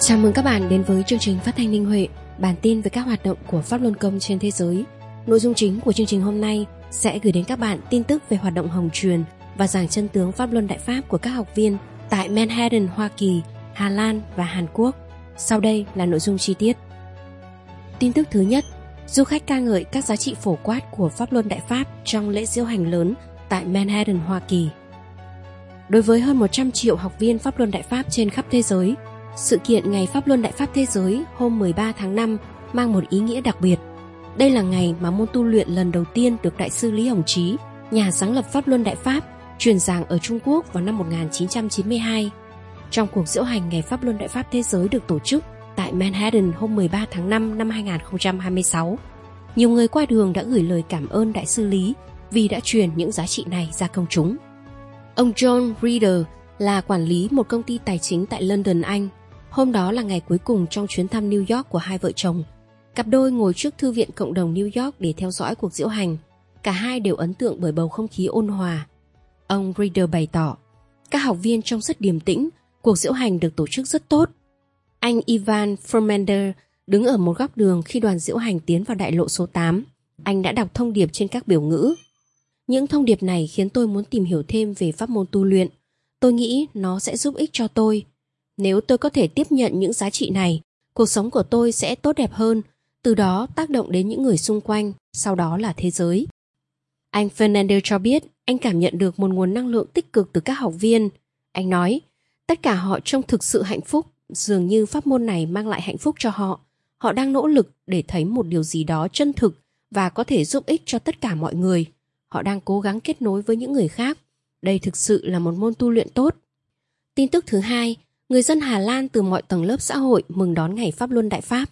Chào mừng các bạn đến với chương trình phát thanh Ninh Huệ, bản tin về các hoạt động của Pháp Luân Công trên thế giới. Nội dung chính của chương trình hôm nay sẽ gửi đến các bạn tin tức về hoạt động hồng truyền và giảng chân tướng Pháp Luân Đại Pháp của các học viên tại Manhattan, Hoa Kỳ, Hà Lan và Hàn Quốc. Sau đây là nội dung chi tiết. Tin tức thứ nhất, du khách ca ngợi các giá trị phổ quát của Pháp Luân Đại Pháp trong lễ diễu hành lớn tại Manhattan, Hoa Kỳ. Đối với hơn 100 triệu học viên Pháp Luân Đại Pháp trên khắp thế giới, sự kiện Ngày Pháp Luân Đại Pháp Thế giới hôm 13 tháng 5 mang một ý nghĩa đặc biệt. Đây là ngày mà môn tu luyện lần đầu tiên được Đại sư Lý Hồng Chí, nhà sáng lập Pháp Luân Đại Pháp, truyền giảng ở Trung Quốc vào năm 1992. Trong cuộc diễu hành Ngày Pháp Luân Đại Pháp Thế giới được tổ chức tại Manhattan hôm 13 tháng 5 năm 2026, nhiều người qua đường đã gửi lời cảm ơn Đại sư Lý vì đã truyền những giá trị này ra công chúng. Ông John Reader là quản lý một công ty tài chính tại London, Anh. Hôm đó là ngày cuối cùng trong chuyến thăm New York của hai vợ chồng. Cặp đôi ngồi trước Thư viện Cộng đồng New York để theo dõi cuộc diễu hành. Cả hai đều ấn tượng bởi bầu không khí ôn hòa. Ông Reader bày tỏ, các học viên trông rất điềm tĩnh, cuộc diễu hành được tổ chức rất tốt. Anh Ivan Furmander đứng ở một góc đường khi đoàn diễu hành tiến vào đại lộ số 8. Anh đã đọc thông điệp trên các biểu ngữ. Những thông điệp này khiến tôi muốn tìm hiểu thêm về pháp môn tu luyện. Tôi nghĩ nó sẽ giúp ích cho tôi. Nếu tôi có thể tiếp nhận những giá trị này, cuộc sống của tôi sẽ tốt đẹp hơn, từ đó tác động đến những người xung quanh, sau đó là thế giới. Anh Fernandez cho biết anh cảm nhận được một nguồn năng lượng tích cực từ các học viên. Anh nói, tất cả họ trông thực sự hạnh phúc, dường như pháp môn này mang lại hạnh phúc cho họ. Họ đang nỗ lực để thấy một điều gì đó chân thực và có thể giúp ích cho tất cả mọi người. Họ đang cố gắng kết nối với những người khác. Đây thực sự là một môn tu luyện tốt. Tin tức thứ hai, người dân Hà Lan từ mọi tầng lớp xã hội mừng đón Ngày Pháp Luân Đại Pháp.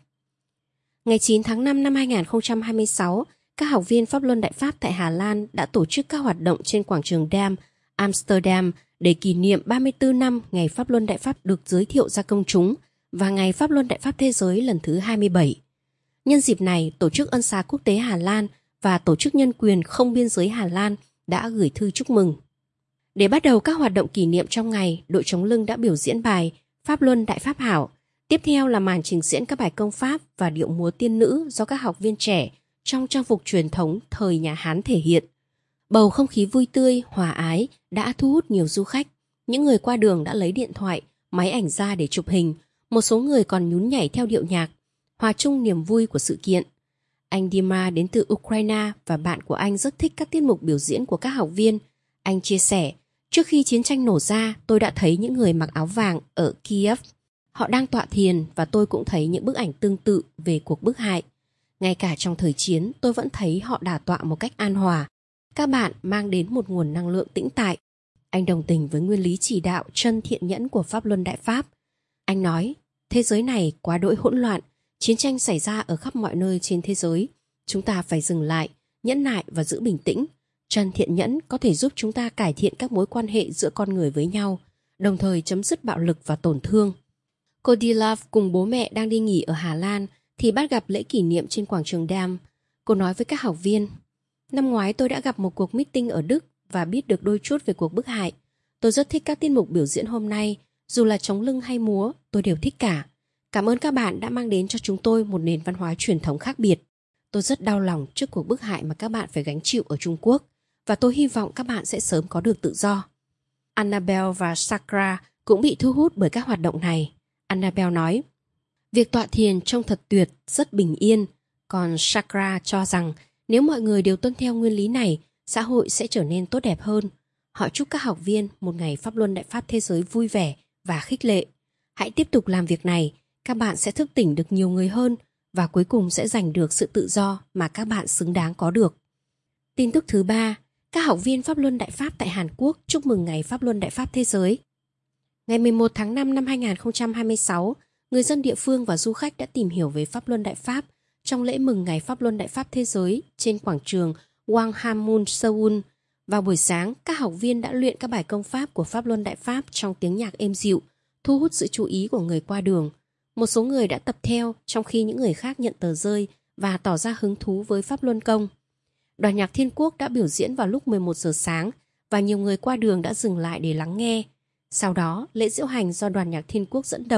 Ngày 9 tháng 5 năm 2026, các học viên Pháp Luân Đại Pháp tại Hà Lan đã tổ chức các hoạt động trên quảng trường Dam, Amsterdam để kỷ niệm 34 năm Ngày Pháp Luân Đại Pháp được giới thiệu ra công chúng và Ngày Pháp Luân Đại Pháp Thế giới lần thứ 27. Nhân dịp này, Tổ chức Ân xá Quốc tế Hà Lan và Tổ chức Nhân quyền Không biên giới Hà Lan đã gửi thư chúc mừng. Để bắt đầu các hoạt động kỷ niệm trong ngày, đội chống lưng đã biểu diễn bài Pháp Luân Đại Pháp Hảo. Tiếp theo là màn trình diễn các bài công pháp và điệu múa tiên nữ do các học viên trẻ trong trang phục truyền thống thời nhà Hán thể hiện. Bầu không khí vui tươi, hòa ái đã thu hút nhiều du khách. Những người qua đường đã lấy điện thoại, máy ảnh ra để chụp hình. Một số người còn nhún nhảy theo điệu nhạc, hòa chung niềm vui của sự kiện. Anh Dima đến từ Ukraine và bạn của anh rất thích các tiết mục biểu diễn của các học viên. Anh chia sẻ, trước khi chiến tranh nổ ra, tôi đã thấy những người mặc áo vàng ở Kiev. Họ đang tọa thiền và tôi cũng thấy những bức ảnh tương tự về cuộc bức hại. Ngay cả trong thời chiến, tôi vẫn thấy họ đả tọa một cách an hòa. Các bạn mang đến một nguồn năng lượng tĩnh tại. Anh đồng tình với nguyên lý chỉ đạo chân thiện nhẫn của Pháp Luân Đại Pháp. Anh nói, thế giới này quá đỗi hỗn loạn, chiến tranh xảy ra ở khắp mọi nơi trên thế giới. Chúng ta phải dừng lại, nhẫn nại và giữ bình tĩnh. Chân thiện nhẫn có thể giúp chúng ta cải thiện các mối quan hệ giữa con người với nhau, đồng thời chấm dứt bạo lực và tổn thương. Cô Dilav cùng bố mẹ đang đi nghỉ ở Hà Lan thì bắt gặp lễ kỷ niệm trên quảng trường Dam. Cô nói với các học viên, năm ngoái tôi đã gặp một cuộc meeting ở Đức và biết được đôi chút về cuộc bức hại. Tôi rất thích các tiết mục biểu diễn hôm nay, dù là chống lưng hay múa, tôi đều thích cả. Cảm ơn các bạn đã mang đến cho chúng tôi một nền văn hóa truyền thống khác biệt. Tôi rất đau lòng trước cuộc bức hại mà các bạn phải gánh chịu ở Trung Quốc và tôi hy vọng các bạn sẽ sớm có được tự do. Annabelle và Sakra cũng bị thu hút bởi các hoạt động này. Annabelle nói, việc tọa thiền trông thật tuyệt, rất bình yên. Còn Sakra cho rằng nếu mọi người đều tuân theo nguyên lý này, xã hội sẽ trở nên tốt đẹp hơn. Họ chúc các học viên một ngày Pháp Luân Đại Pháp Thế giới vui vẻ và khích lệ. Hãy tiếp tục làm việc này, các bạn sẽ thức tỉnh được nhiều người hơn và cuối cùng sẽ giành được sự tự do mà các bạn xứng đáng có được. Tin tức thứ ba, các học viên Pháp Luân Đại Pháp tại Hàn Quốc chúc mừng Ngày Pháp Luân Đại Pháp Thế giới. Ngày 11 tháng 5 năm 2026, người dân địa phương và du khách đã tìm hiểu về Pháp Luân Đại Pháp trong lễ mừng Ngày Pháp Luân Đại Pháp Thế giới trên quảng trường Gwanghwamun, Seoul. Vào buổi sáng, các học viên đã luyện các bài công pháp của Pháp Luân Đại Pháp trong tiếng nhạc êm dịu, thu hút sự chú ý của người qua đường. Một số người đã tập theo, trong khi những người khác nhận tờ rơi và tỏ ra hứng thú với Pháp Luân Công. Đoàn nhạc Thiên Quốc đã biểu diễn vào lúc 11 giờ sáng và nhiều người qua đường đã dừng lại để lắng nghe. Sau đó, lễ diễu hành do đoàn nhạc Thiên Quốc dẫn đầu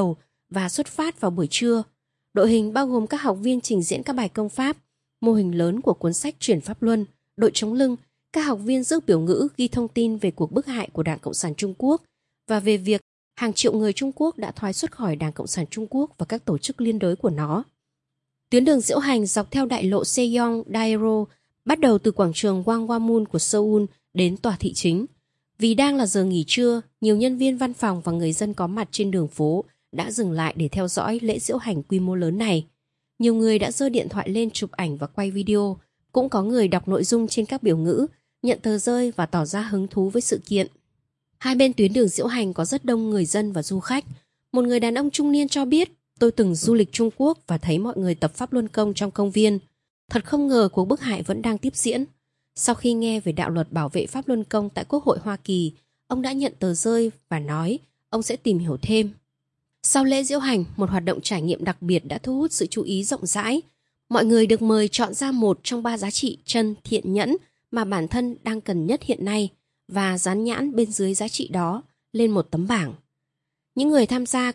và xuất phát vào buổi trưa. Đội hình bao gồm các học viên trình diễn các bài công pháp, mô hình lớn của cuốn sách Chuyển Pháp Luân, đội chống lưng, các học viên rước biểu ngữ ghi thông tin về cuộc bức hại của Đảng Cộng sản Trung Quốc và về việc hàng triệu người Trung Quốc đã thoái xuất khỏi Đảng Cộng sản Trung Quốc và các tổ chức liên đới của nó. Tuyến đường diễu hành dọc theo đại lộ Sejong Dairo bắt đầu từ quảng trường Gwanghwamun của Seoul đến tòa thị chính. Vì đang là giờ nghỉ trưa, nhiều nhân viên văn phòng và người dân có mặt trên đường phố đã dừng lại để theo dõi lễ diễu hành quy mô lớn này. Nhiều người đã giơ điện thoại lên chụp ảnh và quay video, cũng có người đọc nội dung trên các biểu ngữ, nhận tờ rơi và tỏ ra hứng thú với sự kiện. Hai bên tuyến đường diễu hành có rất đông người dân và du khách. Một người đàn ông trung niên cho biết, tôi từng du lịch Trung Quốc và thấy mọi người tập Pháp Luân Công trong công viên. Thật không ngờ cuộc bức hại vẫn đang tiếp diễn. Sau khi nghe về đạo luật bảo vệ Pháp Luân Công tại Quốc hội Hoa Kỳ, ông đã nhận tờ rơi và nói ông sẽ tìm hiểu thêm. Sau lễ diễu hành, một hoạt động trải nghiệm đặc biệt đã thu hút sự chú ý rộng rãi. Mọi người được mời chọn ra một trong 3 giá trị chân thiện nhẫn mà bản thân đang cần nhất hiện nay và dán nhãn bên dưới giá trị đó lên một tấm bảng. Những người tham gia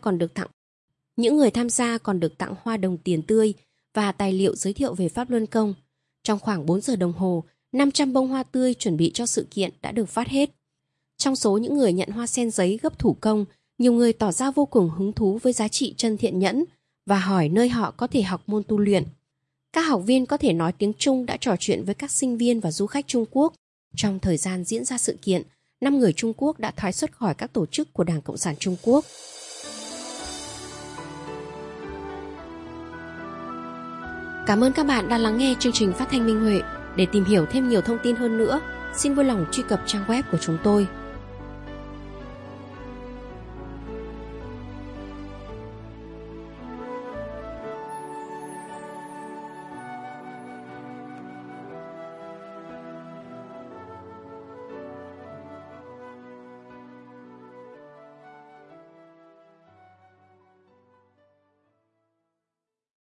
còn được tặng hoa đồng tiền tươi và tài liệu giới thiệu về Pháp Luân Công. Trong khoảng 4 giờ đồng hồ, 500 bông hoa tươi chuẩn bị cho sự kiện đã được phát hết. Trong số những người nhận hoa sen giấy gấp thủ công, nhiều người tỏ ra vô cùng hứng thú với giá trị chân thiện nhẫn và hỏi nơi họ có thể học môn tu luyện. Các học viên có thể nói tiếng Trung đã trò chuyện với các sinh viên và du khách Trung Quốc. Trong thời gian diễn ra sự kiện, 5 người Trung Quốc đã thoái xuất khỏi các tổ chức của Đảng Cộng sản Trung Quốc. Cảm ơn các bạn đã lắng nghe chương trình phát thanh Minh Huệ. Để tìm hiểu thêm nhiều thông tin hơn nữa, xin vui lòng truy cập trang web của chúng tôi